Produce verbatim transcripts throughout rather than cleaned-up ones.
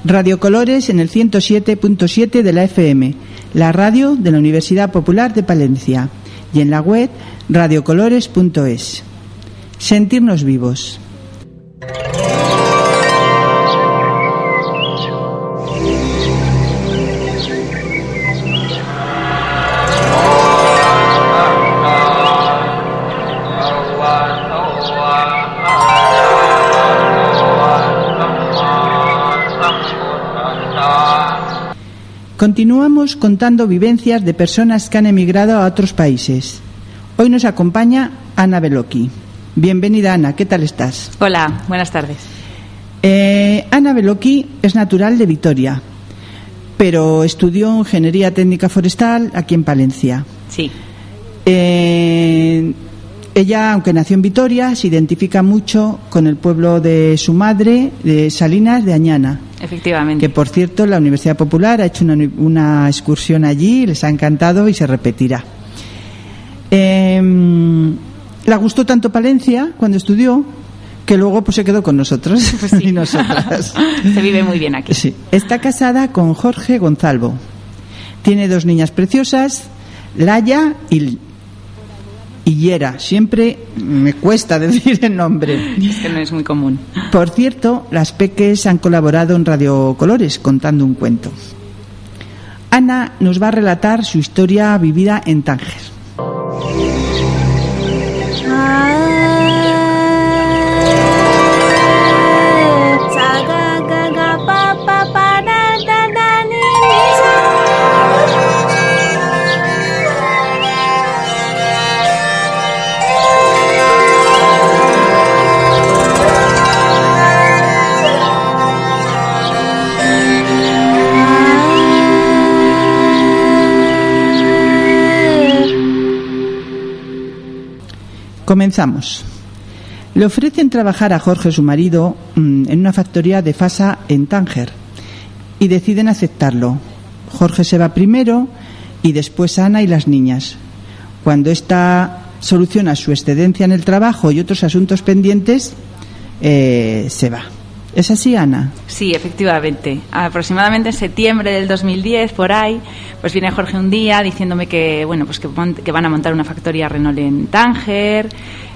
Radio Colores en el ciento siete punto siete de la F M, la radio de la Universidad Popular de Palencia, y en la web radiocolores punto es. Sentirnos vivos. Continuamos contando vivencias de personas que han emigrado a otros países. Hoy nos acompaña Ana Beloki. Bienvenida, Ana. ¿Qué tal estás? Hola, buenas tardes. Eh, Ana Beloki es natural de Vitoria, pero estudió Ingeniería Técnica Forestal aquí en Palencia. Sí. Eh, ella, aunque nació en Vitoria, se identifica mucho con el pueblo de su madre, de Salinas de Añana. Efectivamente. Que, por cierto, la Universidad Popular ha hecho una, una excursión allí, les ha encantado y se repetirá. Eh, le gustó tanto Palencia cuando estudió que luego pues se quedó con nosotros. Pues sí. Y nosotras. Se vive muy bien aquí. Sí. Está casada con Jorge Gonzalvo. Tiene dos niñas preciosas, Laia y Y Yera. Siempre me cuesta decir el nombre. Es que no es muy común. Por cierto, las peques han colaborado en Radio Colores contando un cuento. Ana nos va a relatar su historia vivida en Tánger. Comenzamos. Le ofrecen trabajar a Jorge, su marido, en una factoría de Fasa en Tánger y deciden aceptarlo. Jorge se va primero y después Ana y las niñas. Cuando ésta soluciona su excedencia en el trabajo y otros asuntos pendientes, eh, se va. ¿Es así, Ana? Sí, efectivamente. Aproximadamente en septiembre del dos mil diez, por ahí, pues viene Jorge un día diciéndome que, bueno, pues que, que van a montar una factoría Renault en Tánger,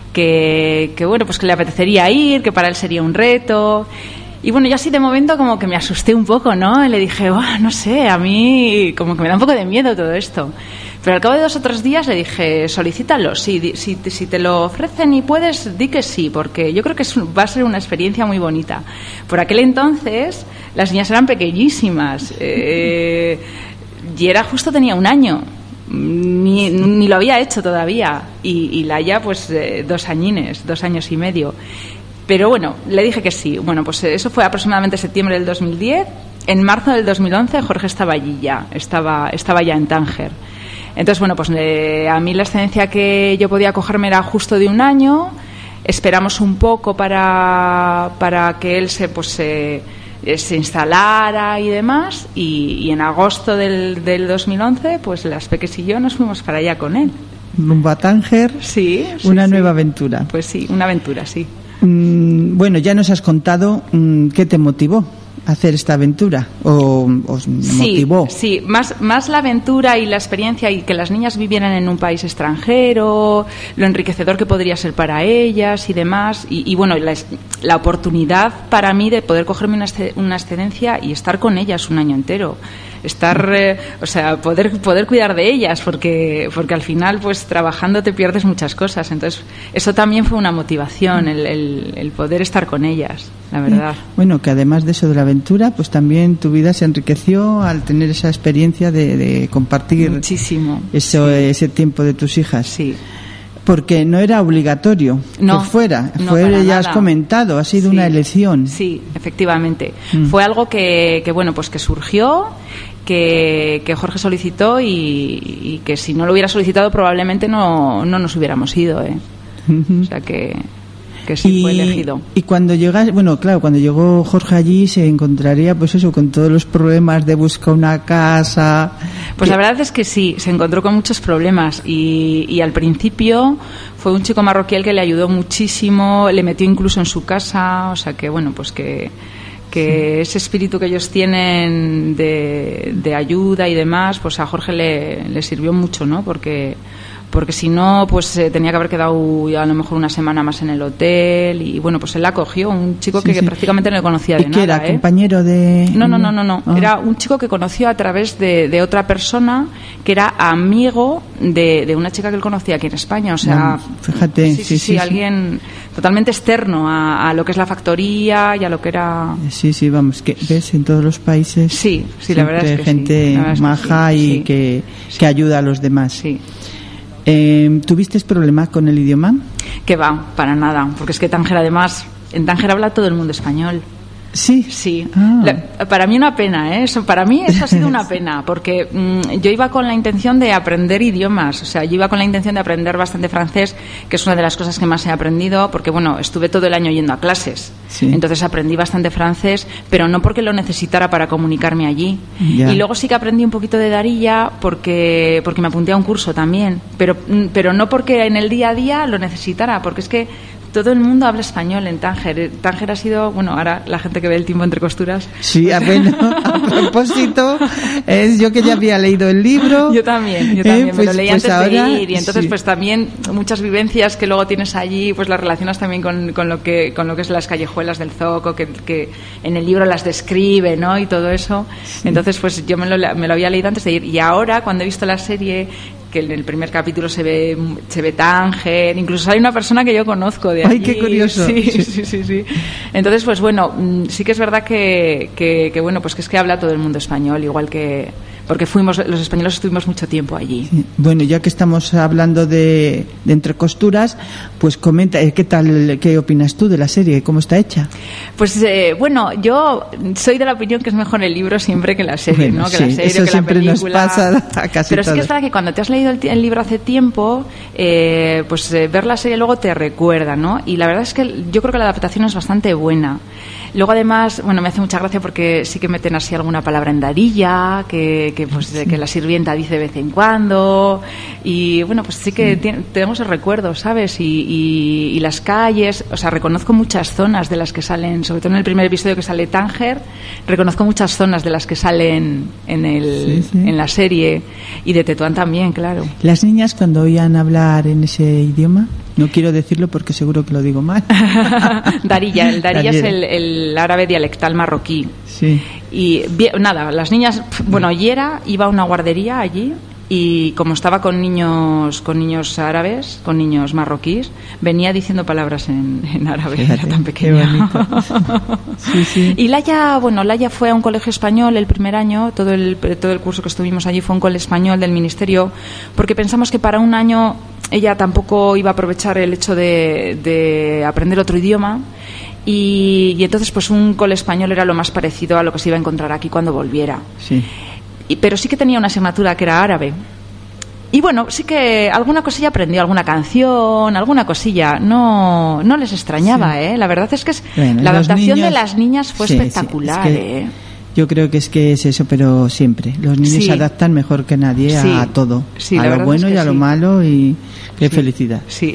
que, que, bueno, pues que le apetecería ir, que para él sería un reto. Y bueno, yo así de momento como que me asusté un poco, ¿no? Y le dije, oh, no sé, a mí como que me da un poco de miedo todo esto. Pero al cabo de dos o tres días le dije, solicítalo, si, si, si te lo ofrecen y puedes, di que sí, porque yo creo que es, va a ser una experiencia muy bonita. Por aquel entonces las niñas eran pequeñísimas, eh, y era justo tenía un año, ni, ni lo había hecho todavía, y, y Laia pues eh, dos añines, dos años y medio. Pero bueno, le dije que sí. Bueno, pues eso fue aproximadamente septiembre del dos mil diez. En marzo del dos mil once Jorge estaba allí ya, estaba, estaba ya en Tánger. Entonces, bueno, pues eh, a mí la excedencia que yo podía cogerme era justo de un año. Esperamos un poco para, para que él se, pues, eh, se instalara y demás. Y, y en agosto del, del dos mil once, pues las peques y yo nos fuimos para allá con él. Rumbo a Tánger. Sí, sí, una sí. nueva aventura. Pues sí, una aventura, sí. Mm, bueno, ya nos has contado mm, qué te motivó a hacer esta aventura, o os sí, motivó. Sí, más, más la aventura y la experiencia y que las niñas vivieran en un país extranjero, lo enriquecedor que podría ser para ellas y demás, y, y bueno, la, la oportunidad para mí de poder cogerme una, una excedencia y estar con ellas un año entero. Estar, eh, o sea, poder poder cuidar de ellas, porque porque al final, pues trabajando te pierdes muchas cosas. Entonces, eso también fue una motivación, el, el, el poder estar con ellas, la verdad. Bueno, que además de eso de la aventura, pues también tu vida se enriqueció al tener esa experiencia de, de compartir muchísimo eso, sí. ese tiempo de tus hijas. Sí. Porque no era obligatorio no, que fuera, no, fue, ya nada. Has comentado, ha sido sí, una elección. Sí, efectivamente. Mm. Fue algo que, que, bueno, pues que surgió, que, que Jorge solicitó y, y que si no lo hubiera solicitado probablemente no, no nos hubiéramos ido, ¿eh? Uh-huh. O sea que... que sí y, fue elegido. Y cuando llegas, bueno, claro, cuando llegó Jorge allí se encontraría, pues eso, con todos los problemas de buscar una casa. Pues que... la verdad es que sí, se encontró con muchos problemas y, y al principio fue un chico marroquí el que le ayudó muchísimo, le metió incluso en su casa, o sea que bueno, pues que que sí. ese espíritu que ellos tienen de, de ayuda y demás, pues a Jorge le, le sirvió mucho, ¿no? Porque porque si no, pues eh, tenía que haber quedado a lo mejor una semana más en el hotel y bueno, pues él la acogió, un chico sí, que, sí. que prácticamente no le conocía de ¿Y nada. ¿Qué era? ¿eh? ¿Compañero de...? No, no, no, no, no. Ah. Era un chico que conoció a través de, de otra persona que era amigo de, de una chica que él conocía aquí en España, o sea... No, fíjate, sí, sí, sí, sí, sí alguien sí. totalmente externo a, a lo que es la factoría y a lo que era... Sí, sí, vamos, que ves en todos los países... Sí, sí, la verdad es que gente sí. gente maja que sí, y sí. que, sí. que ayuda a los demás. Sí. Eh, ¿Tuviste problemas con el idioma? Que va, para nada, porque es que Tánger además, en Tánger habla todo el mundo español. Sí. Sí. Ah. La, para mí una pena, ¿eh? Eso, para mí eso ha sido una pena, porque mmm, yo iba con la intención de aprender idiomas, o sea, yo iba con la intención de aprender bastante francés, que es una de las cosas que más he aprendido, porque bueno, estuve todo el año yendo a clases, sí. entonces aprendí bastante francés, pero no porque lo necesitara para comunicarme allí. Ya. Y luego sí que aprendí un poquito de Darilla porque porque me apunté a un curso también, pero pero no porque en el día a día lo necesitara, porque es que todo el mundo habla español en Tánger. Tánger ha sido, bueno, ahora la gente que ve El tiempo entre costuras. Sí, bueno, a propósito, es yo que ya había leído el libro. Yo también, yo también, eh, pues, me lo leí pues antes ahora, de ir y entonces sí. pues también muchas vivencias que luego tienes allí, pues las relacionas también con, con lo que con lo que es las callejuelas del Zoco, que, que en el libro las describe, ¿no? Y todo eso. Sí. Entonces pues yo me lo, me lo había leído antes de ir y ahora cuando he visto la serie, que en el primer capítulo se ve se ve Tánger, incluso hay una persona que yo conozco de allí. ¡Ay, qué curioso! Sí, sí, sí, sí, sí. Entonces, pues bueno, sí que es verdad que, que, que bueno, pues que es que habla todo el mundo español, igual que porque fuimos los españoles estuvimos mucho tiempo allí. Sí. Bueno, ya que estamos hablando de, de entre costuras, pues comenta, ¿qué tal, qué opinas tú de la serie? ¿Cómo está hecha? Pues eh, bueno, yo soy de la opinión que es mejor el libro siempre que la serie, bueno, ¿no? Que sí, la serie, eso que siempre la película. nos pasa a casi Pero todos. es que es verdad que cuando te has leído el, el libro hace tiempo, eh, pues eh, ver la serie luego te recuerda, ¿no? Y la verdad es que yo creo que la adaptación es bastante buena. Luego además, bueno, me hace mucha gracia porque sí que meten así alguna palabra en Darilla, que, que pues de que la sirvienta dice de vez en cuando, y bueno, pues sí que sí. Tiene, tenemos el recuerdo, ¿sabes? Y, y, y las calles, o sea, reconozco muchas zonas de las que salen, sobre todo en el primer episodio que sale Tánger, reconozco muchas zonas de las que salen en el sí, sí. en la serie, y de Tetuán también, claro. Las niñas cuando oían hablar en ese idioma, no quiero decirlo porque seguro que lo digo mal. Darilla, el Darilla es el, el árabe dialectal marroquí. Sí. Y nada, las niñas, bueno, Yera iba a una guardería allí y como estaba con niños con niños árabes, con niños marroquíes, venía diciendo palabras en, en árabe, Fíjate, era tan pequeña. Sí, sí. Y Laia, bueno, Laia fue a un colegio español el primer año, todo el todo el curso que estuvimos allí fue un colegio español del ministerio, porque pensamos que para un año ella tampoco iba a aprovechar el hecho de, de aprender otro idioma y, y entonces pues un cole español era lo más parecido a lo que se iba a encontrar aquí cuando volviera. Sí. Y, pero sí que tenía una asignatura que era árabe. Y bueno, sí que alguna cosilla aprendió, alguna canción, alguna cosilla. No no les extrañaba, sí. ¿eh? La verdad es que es, bueno, la adaptación niños, de las niñas fue sí, espectacular, sí, es que... ¿eh? Yo creo que es que es eso, pero siempre. Los niños sí. se adaptan mejor que nadie a, sí. a todo. Sí, a lo bueno es y a sí. lo malo y qué sí. felicidad. Sí.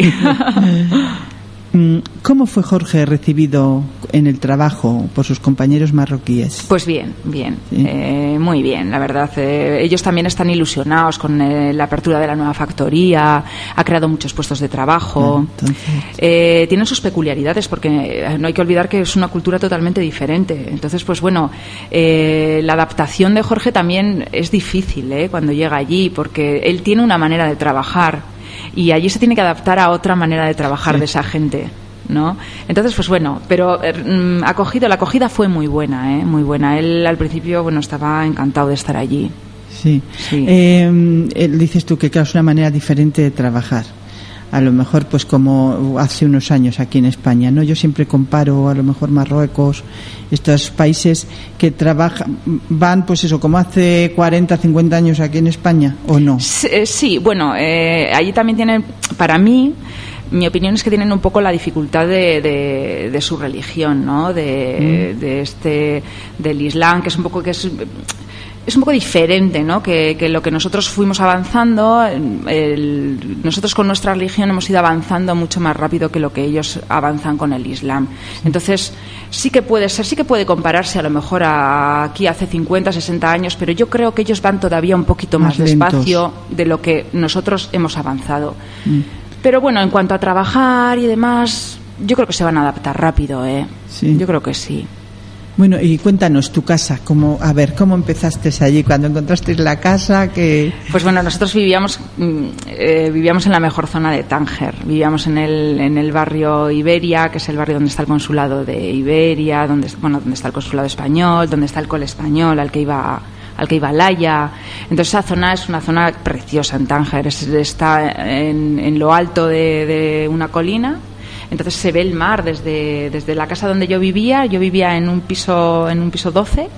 ¿Cómo fue Jorge recibido en el trabajo por sus compañeros marroquíes? Pues bien, bien, ¿Sí? eh, muy bien, la verdad. Eh, ellos también están ilusionados con eh, la apertura de la nueva factoría, ha creado muchos puestos de trabajo. Ah, entonces... eh, tienen sus peculiaridades porque no hay que olvidar que es una cultura totalmente diferente. Entonces, pues bueno, eh, la adaptación de Jorge también es difícil eh, cuando llega allí porque él tiene una manera de trabajar. Y allí se tiene que adaptar a otra manera de trabajar sí. de esa gente, ¿no? Entonces, pues bueno, pero eh, acogido, la acogida fue muy buena, ¿eh? Muy buena. Él al principio, bueno, estaba encantado de estar allí. Sí. sí. Eh, dices tú que claro, es una manera diferente de trabajar. A lo mejor, pues como hace unos años aquí en España, ¿no? Yo siempre comparo a lo mejor Marruecos, estos países que trabajan, van pues eso, como hace cuarenta, cincuenta años aquí en España, ¿o no? Sí, sí bueno, eh, allí también tienen, para mí, mi opinión es que tienen un poco la dificultad de, de, de su religión, ¿no? De, mm. de este, del Islam, que es un poco que es... es un poco diferente, ¿no? Que, que lo que nosotros fuimos avanzando, el, nosotros con nuestra religión hemos ido avanzando mucho más rápido que lo que ellos avanzan con el Islam. Entonces, sí que puede ser, sí que puede compararse a lo mejor a aquí hace cincuenta, sesenta años, pero yo creo que ellos van todavía un poquito más, más despacio de lo que nosotros hemos avanzado. Mm. Pero bueno, en cuanto a trabajar y demás, yo creo que se van a adaptar rápido, ¿eh? Sí. Yo creo que sí. Bueno, y cuéntanos tu casa, cómo, a ver, ¿cómo empezaste allí? Cuando encontrasteis la casa, que pues bueno, nosotros vivíamos eh, vivíamos en la mejor zona de Tánger, vivíamos en el en el barrio Iberia, que es el barrio donde está el consulado de Iberia, donde bueno, donde está el consulado español, donde está el cole español, al que iba al que iba Laia. Entonces esa zona es una zona preciosa en Tánger, es, está en, en lo alto de, de una colina. Entonces se ve el mar desde, desde la casa donde yo vivía. Yo vivía en un piso en un piso doce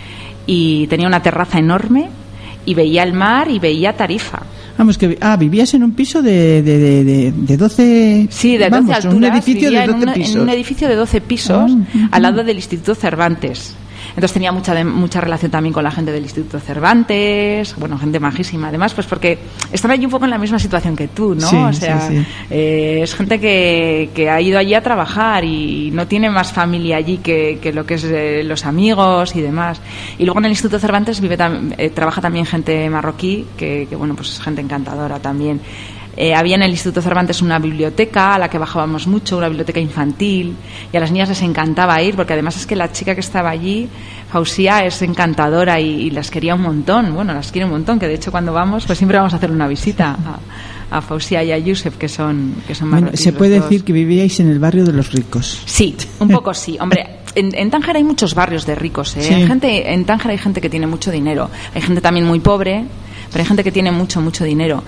y tenía una terraza enorme y veía el mar y veía Tarifa. Vamos, que ah, vivías en un piso de, de, de, de doce... Sí, de doce vamos, alturas. Un edificio de doce en un, pisos. En un edificio de doce pisos, oh, uh-huh. al lado del Instituto Cervantes. Entonces tenía mucha de, mucha relación también con la gente del Instituto Cervantes, bueno, gente majísima. Además, pues porque están allí un poco en la misma situación que tú, ¿no? Sí, o sea, sí, sí. Eh, es gente que, que ha ido allí a trabajar y no tiene más familia allí que, que lo que es eh, los amigos y demás. Y luego en el Instituto Cervantes vive tam, eh, trabaja también gente marroquí, que, que bueno, pues es gente encantadora también. Eh, había en el Instituto Cervantes una biblioteca a la que bajábamos mucho, una biblioteca infantil, y a las niñas les encantaba ir, porque además es que la chica que estaba allí, Fausía, es encantadora y, y las quería un montón. Bueno, las quiere un montón, que de hecho cuando vamos, pues siempre vamos a hacer una visita a, a Fausía y a Yusef, que son, que son bueno, se puede decir que vivíais en el barrio de los ricos. Sí, un poco sí, hombre. En, en Tánger hay muchos barrios de ricos, ¿eh? Sí. Gente, en Tánger hay gente que tiene mucho dinero, hay gente también muy pobre, pero hay gente que tiene mucho, mucho dinero.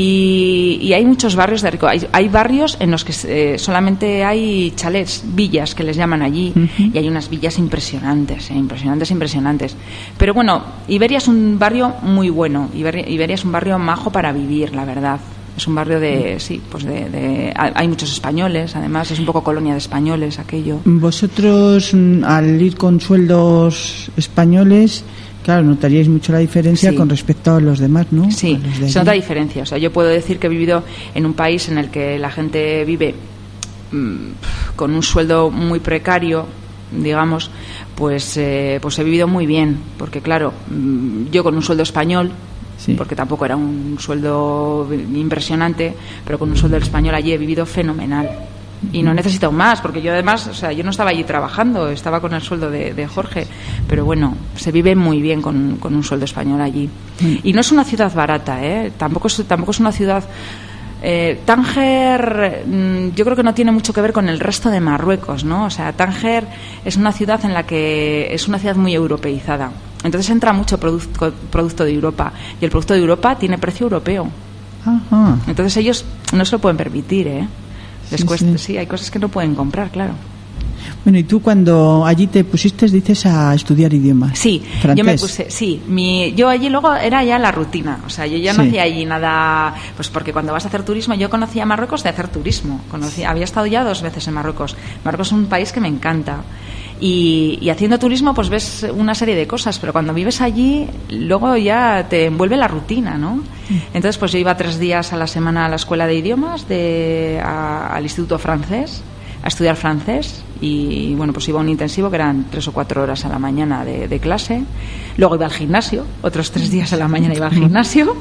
Y, y hay muchos barrios de ricos. Hay, hay barrios en los que eh, solamente hay chalets, villas, que les llaman allí, uh-huh. y hay unas villas impresionantes, eh, impresionantes, impresionantes. Pero bueno, Iberia es un barrio muy bueno, Iberia, Iberia es un barrio majo para vivir, la verdad. Es un barrio de, sí, pues de, de... Hay muchos españoles, además, es un poco colonia de españoles aquello. Vosotros, al ir con sueldos españoles, claro, notaríais mucho la diferencia, sí, con respecto a los demás, ¿no? Sí, de se nota diferencia. O sea, yo puedo decir que he vivido en un país en el que la gente vive mmm, con un sueldo muy precario, digamos, pues, eh, pues he vivido muy bien, porque claro, yo con un sueldo español, sí, porque tampoco era un sueldo impresionante, pero con un sueldo español allí he vivido fenomenal. Y no necesito más, porque yo además, o sea, yo no estaba allí trabajando, estaba con el sueldo de, de Jorge, pero bueno, se vive muy bien con, con un sueldo español allí. Y no es una ciudad barata, ¿eh? Tampoco es, tampoco es una ciudad... Eh, Tánger, mmm, yo creo que no tiene mucho que ver con el resto de Marruecos, ¿no? O sea, Tánger es una ciudad en la que es una ciudad muy europeizada. Entonces entra mucho producto, producto de Europa, y el producto de Europa tiene precio europeo. Ajá. Entonces ellos no se lo pueden permitir, ¿eh? Les sí, cuesta, sí. sí, hay cosas que no pueden comprar, claro. Bueno, y tú cuando allí te pusiste, dices, a estudiar idiomas. Sí, francés. Yo me puse, sí, mi, yo allí luego era ya la rutina, o sea, yo ya no sí. hacía allí nada, pues porque cuando vas a hacer turismo, yo conocía Marruecos de hacer turismo, conocía, había estado ya dos veces en Marruecos. Marruecos es un país que me encanta. Y, y haciendo turismo pues ves una serie de cosas, pero cuando vives allí luego ya te envuelve la rutina, ¿no? Entonces pues yo iba tres días a la semana a la escuela de idiomas, de, a, al instituto francés, a estudiar francés, y bueno, pues iba a un intensivo que eran tres o cuatro horas a la mañana de, de clase. Luego iba al gimnasio, otros tres días a la mañana iba al gimnasio,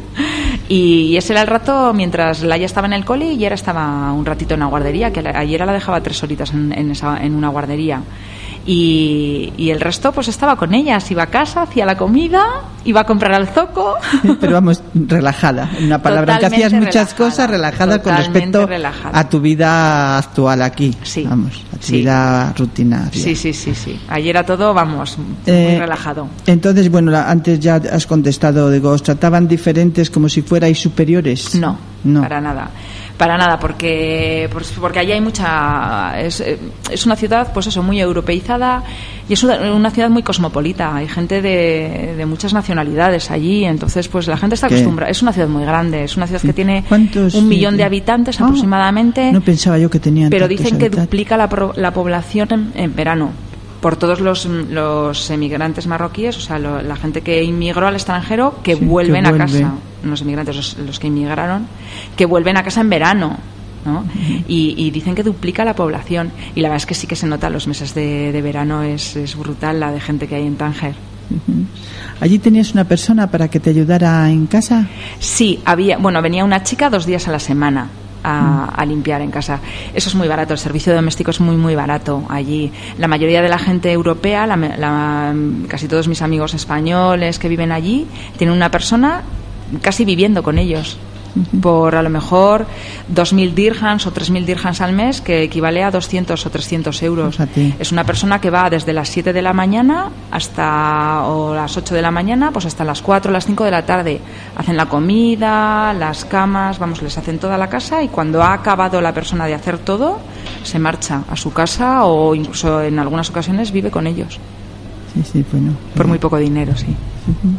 y ese era el rato mientras Laia estaba en el cole y Yera estaba un ratito en la guardería, que ayer la dejaba tres horitas en, en, esa, en una guardería. Y, y el resto pues estaba con ellas, iba a casa, hacía la comida, iba a comprar al zoco. Pero vamos, relajada, en una palabra, que hacías muchas relajada, cosas relajadas con respecto relajada. A tu vida actual aquí. Sí, vamos, a tu sí. vida rutinaria. Sí, sí, sí, sí. Ayer era todo, vamos, eh, muy relajado. Entonces, bueno, antes ya has contestado, digo, ¿os trataban diferentes como si fuerais superiores? No, no. para nada. Para nada, porque porque allí hay mucha... Es, es una ciudad, pues eso, muy europeizada, y es una, una ciudad muy cosmopolita. Hay gente de, de muchas nacionalidades allí, entonces pues la gente está acostumbrada. Es una ciudad muy grande, es una ciudad sí. que tiene un millón de habitantes ah, aproximadamente. No pensaba yo que tenían pero dicen que habitantes. duplica la, la población en, en verano. por todos los, los emigrantes marroquíes, o sea, lo, la gente que inmigró al extranjero, que sí, vuelven que vuelve. a casa, los emigrantes, los, los que inmigraron, que vuelven a casa en verano, ¿no? Uh-huh. y, y dicen que duplica la población, y la verdad es que sí que se nota los meses de, de verano, es, es brutal la de gente que hay en Tánger. Uh-huh. ¿Allí tenías una persona para que te ayudara en casa? Sí, había, bueno, venía una chica dos días a la semana a, a limpiar en casa. Eso es muy barato, el servicio doméstico es muy muy barato allí. La mayoría de la gente europea, la, la, casi todos mis amigos españoles que viven allí, tienen una persona casi viviendo con ellos, por a lo mejor dos mil dirhams o tres mil dirhams al mes, que equivale a doscientos o trescientos euros. Fíjate. Es una persona que va desde las siete de la mañana hasta o las ocho de la mañana, pues hasta las cuatro o las cinco de la tarde. Hacen la comida, las camas, vamos, les hacen toda la casa, y cuando ha acabado la persona de hacer todo, se marcha a su casa, o incluso en algunas ocasiones vive con ellos. Sí, sí, bueno. Por muy poco dinero, sí. Uh-huh.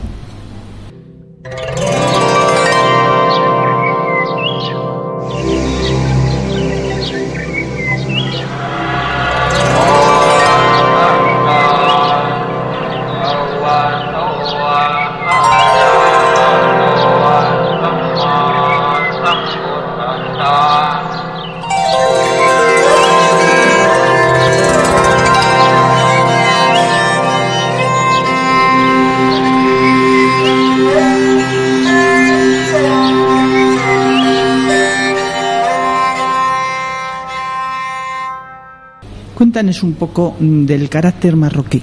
Cuéntanos un poco del carácter marroquí.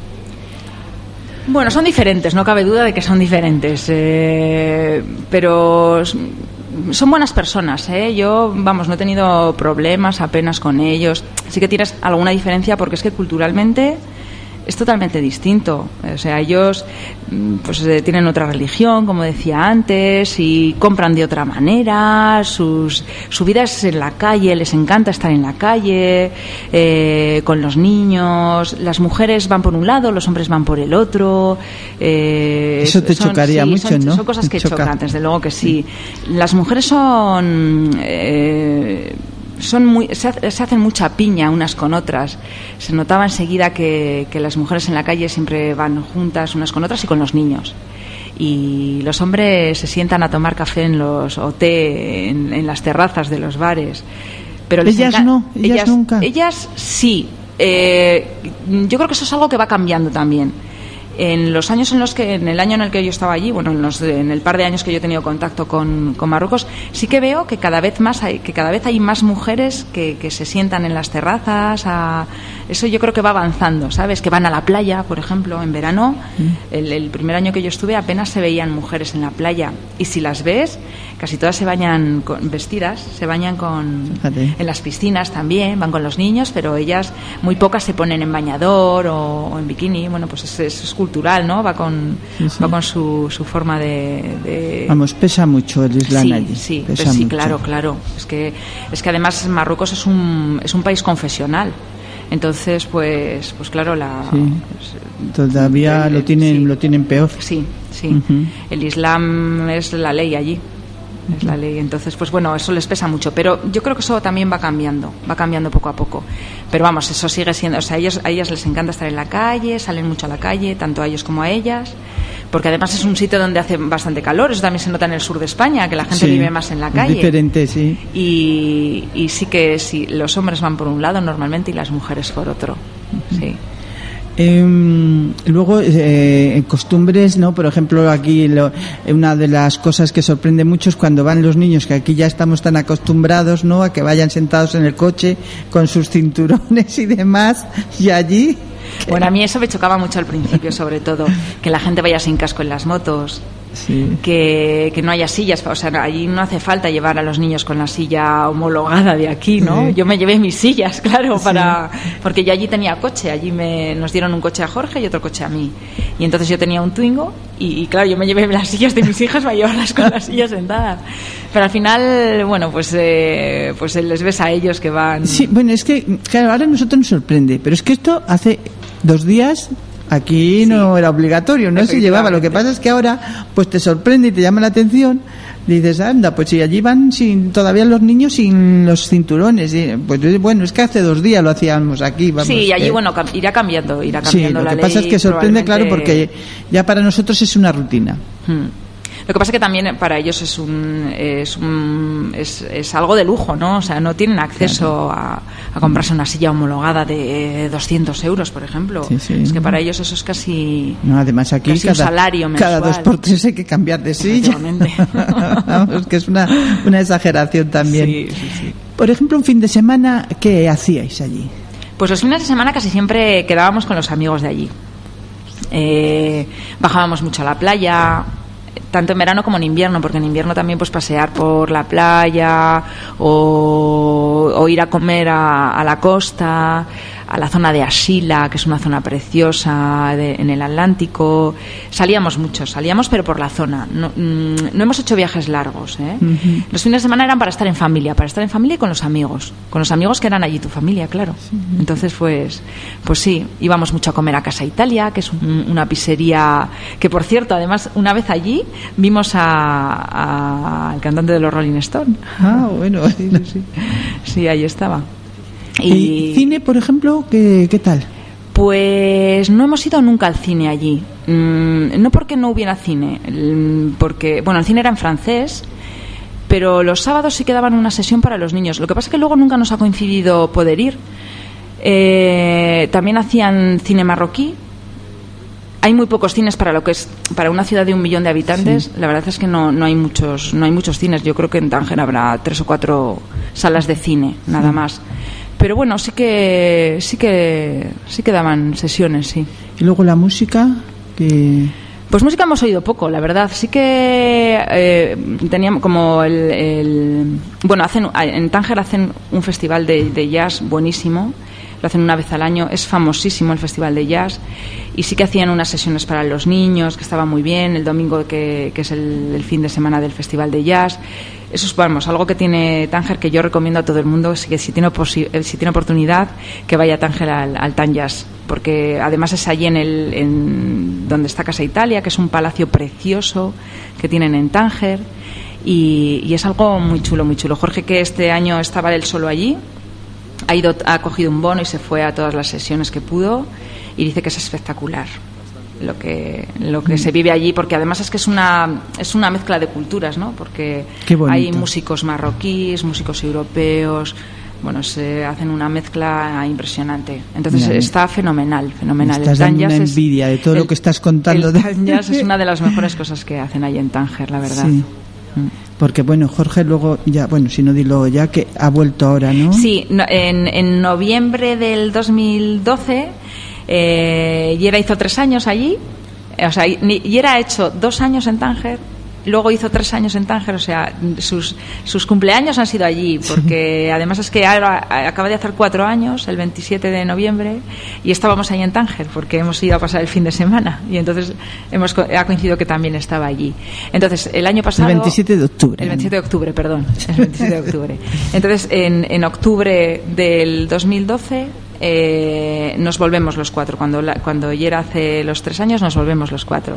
Bueno, son diferentes, no cabe duda de que son diferentes, eh, pero son buenas personas, ¿eh? Yo, vamos, no he tenido problemas apenas con ellos. Sí que tienes alguna diferencia porque es que culturalmente es totalmente distinto. O sea, ellos pues tienen otra religión, como decía antes, y compran de otra manera. Sus, su vida es en la calle, les encanta estar en la calle, eh, con los niños. Las mujeres van por un lado, los hombres van por el otro. Eh, Eso te son, chocaría sí, mucho, son, ¿no? Son cosas que Choca. chocan, desde luego que sí. Las mujeres son... Eh, son muy, se, se hacen mucha piña unas con otras. Se notaba enseguida que, que las mujeres en la calle siempre van juntas unas con otras y con los niños. Y los hombres se sientan a tomar café en los, o té en, en las terrazas de los bares. Pero les ellas enca- no, ellas, ellas nunca. Ellas sí. Eh, yo creo que eso es algo que va cambiando también. En los años en los que, en el año en el que yo estaba allí, bueno, en, los, en el par de años que yo he tenido contacto con, con Marruecos, sí que veo que cada vez más hay, que cada vez hay más mujeres que, que se sientan en las terrazas. A, eso yo creo que va avanzando, ¿sabes? Que van a la playa, por ejemplo, en verano. Mm. El, el primer año que yo estuve apenas se veían mujeres en la playa, y si las ves, casi todas se bañan con, vestidas, se bañan con Fíjate. En las piscinas también, van con los niños, pero ellas muy pocas se ponen en bañador o, o en bikini. Bueno, pues es, es, es cultural, ¿no? Va con, sí, sí. Va con su, su forma de, de... Vamos, pesa mucho el Islam sí, allí. Sí, pesa pues sí, mucho. claro, claro. Es que, es que además Marruecos es un, es un país confesional. Entonces, pues, pues claro, la sí. pues, todavía el, lo tienen, sí. lo tienen peor. Sí, sí. Uh-huh. El Islam es la ley allí. Es la ley, entonces pues bueno, eso les pesa mucho, pero yo creo que eso también va cambiando, va cambiando poco a poco, pero vamos, eso sigue siendo, o sea, a ellos, a ellas les encanta estar en la calle, salen mucho a la calle, tanto a ellos como a ellas, porque además es un sitio donde hace bastante calor. Eso también se nota en el sur de España, que la gente sí, vive más en la calle. Diferente, sí. Y, y sí que sí, los hombres van por un lado normalmente y las mujeres por otro, sí. Eh, luego, eh, en costumbres, ¿no? Por ejemplo, aquí lo, una de las cosas que sorprende mucho es cuando van los niños, que aquí ya estamos tan acostumbrados, ¿no? A que vayan sentados en el coche con sus cinturones y demás, y allí... Bueno, a mí eso me chocaba mucho al principio, sobre todo, que la gente vaya sin casco en las motos. Sí. Que, que no haya sillas, o sea, allí no hace falta llevar a los niños con la silla homologada de aquí, ¿no? Sí. Yo me llevé mis sillas, claro, para sí. porque yo allí tenía coche, allí me, nos dieron un coche a Jorge y otro coche a mí, y entonces yo tenía un Twingo y, y claro, yo me llevé las sillas de mis hijas para llevarlas con las sillas sentadas, pero al final, bueno, pues eh, pues les ves a ellos que van... Sí, bueno, es que, claro, ahora a nosotros nos sorprende, pero es que esto hace dos días... Aquí sí. no era obligatorio, no se llevaba. Lo que pasa es que ahora pues te sorprende y te llama la atención Dices, anda, pues si allí van sin, todavía los niños sin los cinturones. Y, pues bueno, es que hace dos días lo hacíamos aquí. Vamos, sí, y allí, que... bueno, irá cambiando, irá cambiando sí, la ley. Lo que ley, pasa es que sorprende, probablemente... claro, porque ya para nosotros es una rutina. Hmm. Lo que pasa es que también para ellos es un es, un, es, es algo de lujo, ¿no? O sea, no tienen acceso claro. a, a comprarse una silla homologada de doscientos euros, por ejemplo. Sí, sí. Es que para ellos eso es casi, no, además aquí casi cada, un salario mensual. Cada dos por tres hay que cambiar de silla. Vamos, que es una, una exageración también. Sí, sí, sí. Por ejemplo, un fin de semana, ¿qué hacíais allí? Pues los fines de semana casi siempre quedábamos con los amigos de allí. Eh, bajábamos mucho a la playa, tanto en verano como en invierno, porque en invierno también pues pasear por la playa o, o ir a comer a, a la costa, a la zona de Asila, que es una zona preciosa de, en el Atlántico. Salíamos mucho, salíamos pero por la zona. No, mm, no hemos hecho viajes largos, ¿eh? Uh-huh. Los fines de semana eran para estar en familia, para estar en familia y con los amigos, con los amigos que eran allí tu familia, claro. Sí. Entonces, pues, pues sí, íbamos mucho a comer a Casa Italia, que es un, una pizzería que, por cierto, además, una vez allí vimos al cantante de los Rolling Stones. Ah, bueno, sí, sí, sí. Sí, ahí estaba. ¿Y, ¿Y cine, por ejemplo, qué, qué tal? Pues no hemos ido nunca al cine allí. Mm, no porque no hubiera cine, porque, bueno, el cine era en francés, pero los sábados sí que daban una sesión para los niños. Lo que pasa es que luego nunca nos ha coincidido poder ir. Eh, también hacían cine marroquí. Hay muy pocos cines para lo que es para una ciudad de un millón de habitantes. Sí. La verdad es que no, no hay muchos no hay muchos cines. Yo creo que en Tánger habrá tres o cuatro salas de cine, nada sí. más. Pero bueno, sí que sí que sí que daban sesiones, sí. Y luego la música, que pues música hemos oído poco, la verdad. Sí que eh, teníamos como el, el bueno, hacen en Tánger hacen un festival de, de jazz buenísimo. Lo hacen una vez al año, es famosísimo el festival de jazz, y sí que hacían unas sesiones para los niños que estaban muy bien, el domingo que, que es el, el fin de semana del festival de jazz. Eso es, vamos, algo que tiene Tánger que yo recomiendo a todo el mundo, que si tiene, posi- si tiene oportunidad, que vaya a Tánger al, al Tan Jazz, porque además es allí en, el, en donde está Casa Italia, que es un palacio precioso que tienen en Tánger, y, y es algo muy chulo, muy chulo. Jorge, que este año estaba él solo allí, ha ido, ha cogido un bono y se fue a todas las sesiones que pudo, y dice que es espectacular lo que lo que se vive allí, porque además es que es una es una mezcla de culturas, ¿no? Porque hay músicos marroquíes, músicos europeos, bueno, se hacen una mezcla impresionante. Entonces Mira, está fenomenal, fenomenal. Estás dando una envidia de todo el, lo que estás contando. El Tan Jazz es una de las mejores cosas que hacen ahí en Tánger, la verdad. Sí. Porque bueno, Jorge luego ya, bueno, si no dilo ya, que ha vuelto ahora, ¿no? Sí, no, en, en noviembre del dos mil doce eh, Yera hizo tres años allí, o sea, Yera ha hecho dos años en Tánger, luego hizo tres años en Tánger, o sea, sus, sus cumpleaños han sido allí, porque sí. Además es que ahora acaba de hacer cuatro años, el veintisiete de noviembre, y estábamos ahí en Tánger, porque hemos ido a pasar el fin de semana, y entonces hemos ha coincidido que también estaba allí. Entonces, el año pasado... El veintisiete de octubre. El veintisiete de octubre, perdón. El veintisiete de octubre. Entonces, en, en octubre del dos mil doce... Eh, nos volvemos los cuatro. Cuando, la, cuando Yera hace los tres años, nos volvemos los cuatro.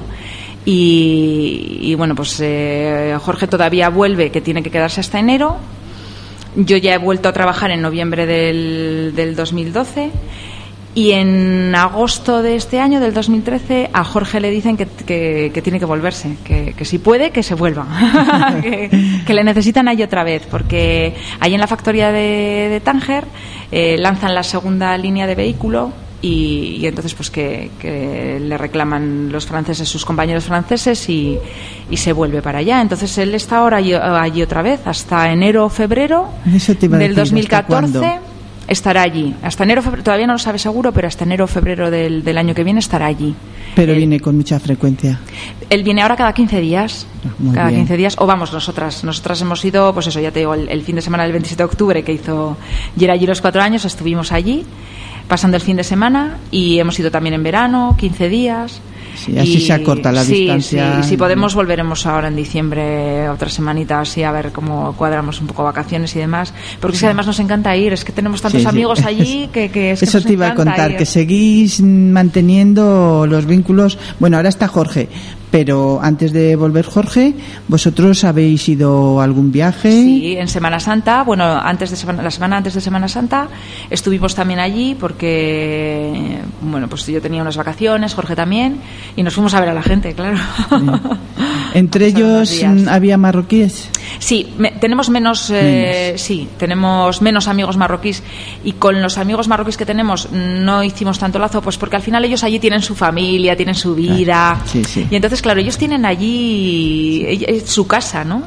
Y, y bueno, pues eh, Jorge todavía vuelve, que tiene que quedarse hasta enero. Yo ya he vuelto a trabajar en noviembre del, del dos mil doce. Y en agosto de este año, del dos mil trece, a Jorge le dicen que, que, que tiene que volverse, que, que si puede, que se vuelva, que, que le necesitan ahí otra vez, porque ahí en la factoría de, de Tánger eh, lanzan la segunda línea de vehículo y, y entonces pues que, que le reclaman los franceses, sus compañeros franceses, y, y se vuelve para allá. Entonces él está ahora allí, allí otra vez, hasta enero o febrero del dos mil catorce. Estará allí. Hasta enero, febrero, todavía no lo sabe seguro, pero hasta enero o febrero del, del año que viene estará allí. Pero él viene con mucha frecuencia. Él viene ahora cada quince días. Muy cada bien. quince días. O vamos, nosotras. Nosotras hemos ido, pues eso, ya te digo, el, el fin de semana del veintisiete de octubre que hizo Yera allí los cuatro años, estuvimos allí pasando el fin de semana, y hemos ido también en verano, quince días. Sí, así y, se acorta la sí, distancia. Sí, y si podemos volveremos ahora en diciembre, otra semanita así, a ver cómo cuadramos un poco vacaciones y demás, porque es que además nos encanta ir, es que tenemos tantos sí, sí. amigos allí que, que es que eso nos te iba a contar, ir. Que seguís manteniendo los vínculos. Bueno, ahora está Jorge, Pero antes de volver, Jorge, ¿vosotros habéis ido a algún viaje? Sí, en Semana Santa, bueno, antes de semana, la semana antes de Semana Santa estuvimos también allí porque, bueno, pues yo tenía unas vacaciones, Jorge también, y nos fuimos a ver a la gente, claro. Sí. ¿Entre ellos había marroquíes? Sí, me, tenemos menos, eh, menos, sí, tenemos menos amigos marroquíes, y con los amigos marroquíes que tenemos no hicimos tanto lazo, pues porque al final ellos allí tienen su familia, tienen su vida, sí, sí. Y entonces, claro, ellos tienen allí es su casa, ¿no?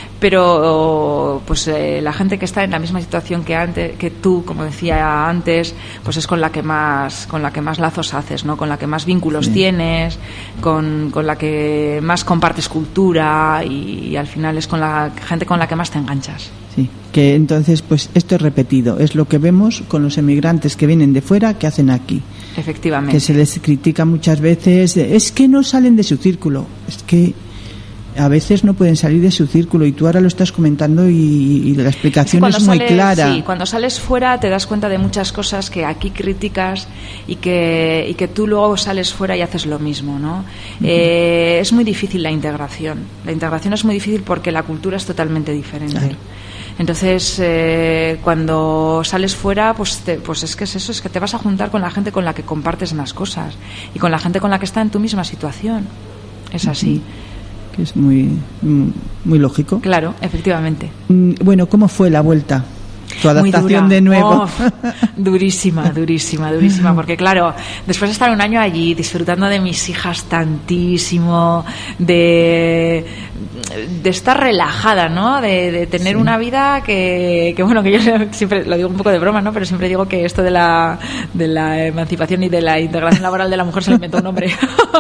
Pero pues eh, la gente que está en la misma situación que antes, que tú, como decía antes, pues es con la que más con la que más lazos haces, ¿no? Con la que más vínculos sí. tienes, con, con la que más compartes cultura, y, y al final es con la gente con la que más te enganchas. Sí, que entonces pues esto es repetido, es lo que vemos con los emigrantes que vienen de fuera, que hacen aquí. Efectivamente. Que se les critica muchas veces, es que no salen de su círculo, es que a veces no pueden salir de su círculo, y tú ahora lo estás comentando y, y la explicación sí, es muy sales, clara. Sí, cuando sales fuera te das cuenta de muchas cosas que aquí criticas y que, y que tú luego sales fuera y haces lo mismo, ¿no? Uh-huh. Eh, es muy difícil la integración. La integración es muy difícil porque la cultura es totalmente diferente. Claro. Entonces, eh, cuando sales fuera, pues, te, pues es que es eso, es que te vas a juntar con la gente con la que compartes más cosas y con la gente con la que está en tu misma situación. Es así. Uh-huh. Que es muy, muy lógico. Claro, efectivamente. Bueno, ¿cómo fue la vuelta? Tu adaptación de nuevo. Oh, durísima, durísima, durísima, porque claro, después de estar un año allí disfrutando de mis hijas tantísimo, de, de estar relajada, ¿no? De, de tener sí. una vida que, que, bueno, que yo siempre lo digo un poco de broma, ¿no? Pero siempre digo que esto de la, de la emancipación y de la integración laboral de la mujer se lo inventó un hombre.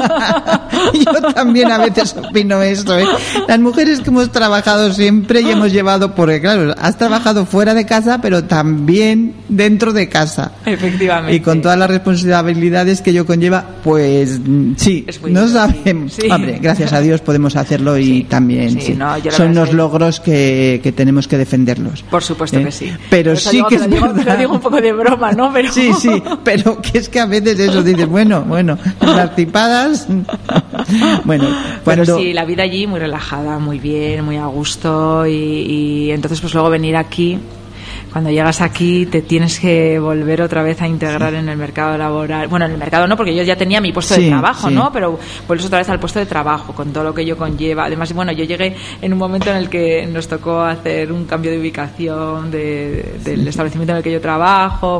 Yo también a veces opino esto, ¿eh? Las mujeres que hemos trabajado siempre y hemos llevado, porque claro, has trabajado fuera de casa, pero también dentro de casa. Efectivamente. Y con todas las responsabilidades que ello conlleva, pues sí, no sabemos. Sí. Hombre, gracias a Dios podemos hacerlo, y sí. también sí, sí. No, son unos logros que, que tenemos que defenderlos. Por supuesto ¿eh? que sí. Pero sí digo, que es lo digo, verdad. Lo digo un poco de broma, ¿no? Pero... Sí, sí, pero que es que a veces eso dices, bueno, bueno, las tipadas. Bueno, cuando... Pero sí, la vida allí muy relajada, muy bien, muy a gusto, y, y entonces pues luego venir aquí. Cuando llegas aquí te tienes que volver otra vez a integrar sí. en el mercado laboral. Bueno, en el mercado no, porque yo ya tenía mi puesto sí, de trabajo, sí. ¿no? Pero vuelves otra vez al puesto de trabajo, con todo lo que ello conlleva. Además, bueno, yo llegué en un momento en el que nos tocó hacer un cambio de ubicación de, del sí. establecimiento en el que yo trabajo.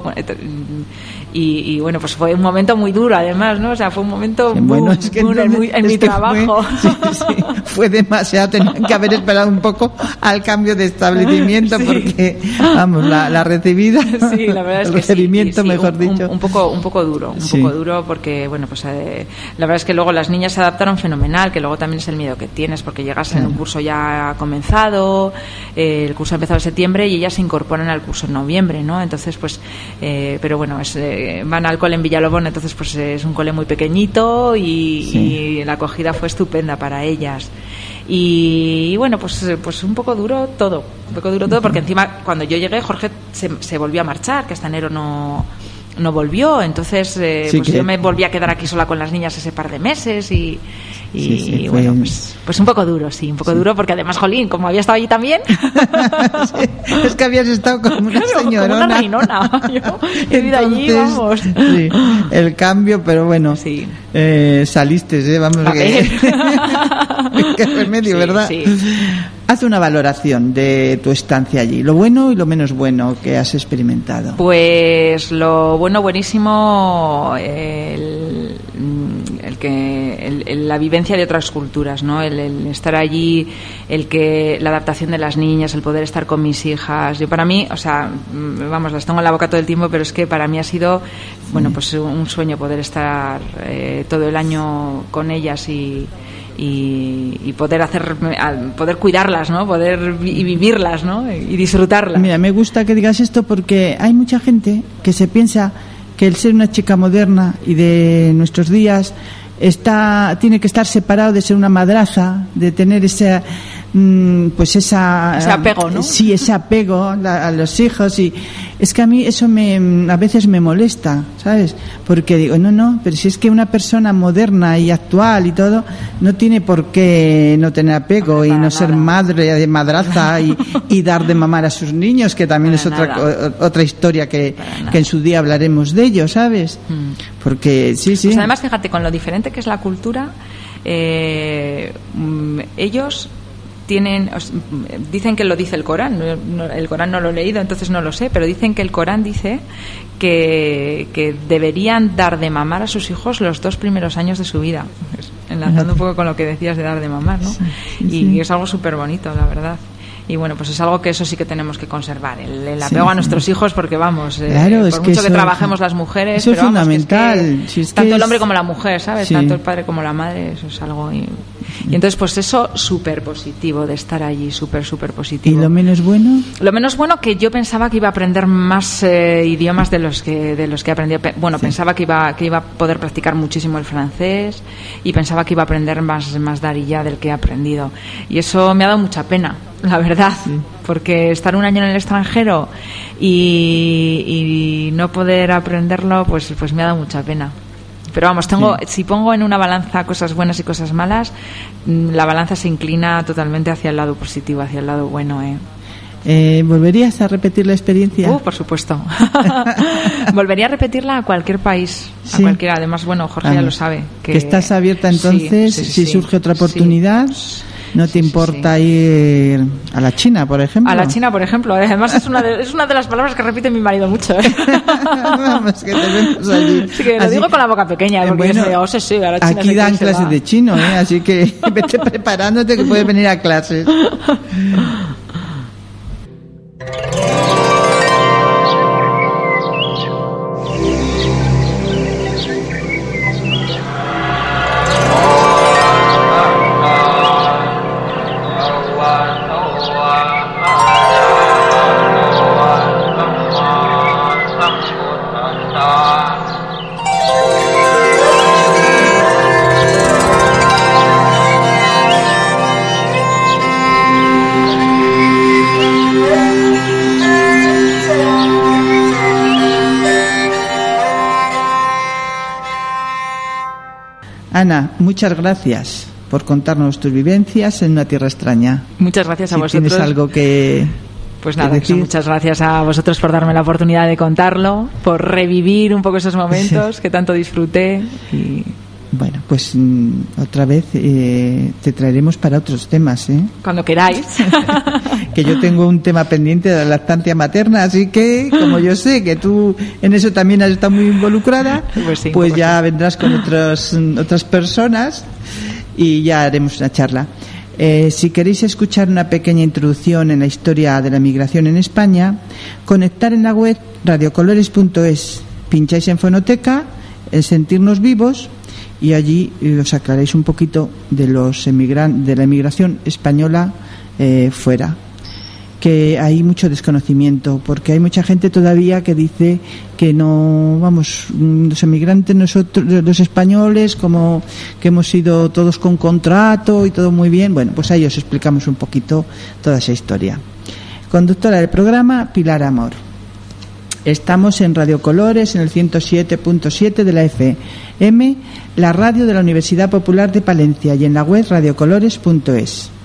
Y, y bueno, pues fue un momento muy duro, además, ¿no? O sea, fue un momento sí, bueno, muy, es que muy, entonces, muy, en es mi que trabajo. Fue, sí, sí, fue demasiado, tenían que haber esperado un poco al cambio de establecimiento, sí. porque, vamos, la, la recibida, sí, la verdad es el que recibimiento, sí, sí, mejor un, dicho. Un, un, poco, un poco duro, un sí. poco duro, porque, bueno, pues eh, la verdad es que luego las niñas se adaptaron fenomenal, que luego también es el miedo que tienes, porque llegas claro. en un curso ya comenzado, eh, el curso ha empezado en septiembre y ellas se incorporan al curso en noviembre, ¿no? Entonces, pues, eh, pero bueno, es, eh, van al cole en Villalobón, entonces pues es un cole muy pequeñito y, sí. y la acogida fue estupenda para ellas. Y, y bueno, pues pues un poco duro todo, un poco duro todo, porque encima cuando yo llegué Jorge se, se volvió a marchar, que hasta enero no no volvió, entonces eh, sí, pues que... yo me volví a quedar aquí sola con las niñas ese par de meses y, y, sí, sí, y fue... bueno, pues, pues un poco duro, sí, un poco sí. duro, porque además, jolín, como había estado allí también... sí, es que habías estado como una claro, señorona. Como una reinona. Yo he vivido allí, vamos. Sí, el cambio, pero bueno, sí. eh, saliste, ¿eh? Vamos a que... Qué remedio, sí, ¿verdad? Sí. Haz una valoración de tu estancia allí, lo bueno y lo menos bueno que has experimentado. Pues lo bueno, buenísimo, el, el que el, el, la vivencia de otras culturas, ¿no? El, el estar allí, el que la adaptación de las niñas, el poder estar con mis hijas. Yo para mí, o sea, vamos, las tengo en la boca todo el tiempo, pero es que para mí ha sido, sí. bueno, pues un sueño poder estar eh, todo el año con ellas y Y, y poder hacer poder cuidarlas, ¿no? Poder vi- y vivirlas, ¿no? Y disfrutarlas. Mira, me gusta que digas esto porque hay mucha gente que se piensa que el ser una chica moderna y de nuestros días está tiene que estar separado de ser una madraza, de tener ese pues esa ese apego, ¿no? Sí, ese apego a, a los hijos, y es que a mí eso me a veces me molesta, ¿sabes? Porque digo, no, no, pero si es que una persona moderna y actual y todo no tiene por qué no tener apego, no, y no nada. Ser madre de madraza y, y dar de mamar a sus niños, que también para es otra nada. otra historia que, que en su día hablaremos de ello, ¿sabes? Mm. Porque sí, sí. Pues además, fíjate, con lo diferente que es la cultura, eh, ellos tienen, dicen que lo dice el Corán, el Corán no lo he leído, entonces no lo sé, pero dicen que el Corán dice que, que deberían dar de mamar a sus hijos los dos primeros años de su vida, enlazando un poco con lo que decías de dar de mamar, ¿no? Sí, sí, y sí. Es algo súper bonito, la verdad. Y bueno, pues es algo que eso sí que tenemos que conservar, el, el apego sí, a nuestros sí. hijos, porque vamos, claro, eh, es por que mucho eso, que trabajemos las mujeres, eso pero es vamos, fundamental. Que es que si es tanto que el hombre es... como la mujer, ¿sabes? Sí. Tanto el padre como la madre, eso es algo... Y, y entonces, pues eso, súper positivo de estar allí, súper, súper positivo. ¿Y lo menos bueno? Lo menos bueno, que yo pensaba que iba a aprender más eh, idiomas de los que de los que he aprendido. Bueno, sí. pensaba que iba que iba a poder practicar muchísimo el francés, y pensaba que iba a aprender más, más darilla del que he aprendido. Y eso me ha dado mucha pena, la verdad, sí. porque estar un año en el extranjero y, y no poder aprenderlo, pues, pues me ha dado mucha pena. Pero vamos, tengo, sí. si pongo en una balanza cosas buenas y cosas malas, la balanza se inclina totalmente hacia el lado positivo, hacia el lado bueno, ¿eh? Eh, ¿Volverías a repetir la experiencia? Uh, por supuesto. Volvería a repetirla a cualquier país, sí. a cualquiera. Además, bueno, Jorge ah, ya lo sabe. Que, que estás abierta entonces, sí, sí, si sí, surge otra oportunidad... Sí. ¿No te sí, importa sí, sí. ir a la China, por ejemplo? A la China, por ejemplo. Además, es una de, es una de las palabras que repite mi marido mucho, ¿eh? Vamos, que te vemos allí. Sí, que lo así, digo con la boca pequeña, porque bueno, yo digo, sí, sí, a la China aquí dan clases de chino, ¿eh? Así que vete preparándote que puedes venir a clases. Ana, muchas gracias por contarnos tus vivencias en una tierra extraña. Muchas gracias a si vosotros. ¿Tienes algo que Pues nada, que muchas gracias a vosotros por darme la oportunidad de contarlo, por revivir un poco esos momentos que tanto disfruté. Y... Bueno, pues mm, otra vez eh, te traeremos para otros temas, ¿eh? Cuando queráis. Que yo tengo un tema pendiente de la lactancia materna, así que como yo sé que tú en eso también has estado muy involucrada, pues, sí, pues ya sí. vendrás con otros, otras personas y ya haremos una charla. Eh, si queréis escuchar una pequeña introducción en la historia de la migración en España, conectar en la web radiocolores punto es, pincháis en Fonoteca, en Sentirnos Vivos, y allí os aclaráis un poquito de los emigran de la emigración española eh, fuera, que hay mucho desconocimiento, porque hay mucha gente todavía que dice que no, vamos, los emigrantes nosotros, los españoles, como que hemos sido todos con contrato y todo muy bien. Bueno, pues ahí os explicamos un poquito toda esa historia. Conductora del programa, Pilar Amor. Estamos en Radio Colores, en el ciento siete punto siete de la F M, la radio de la Universidad Popular de Palencia, y en la web radiocolores punto es.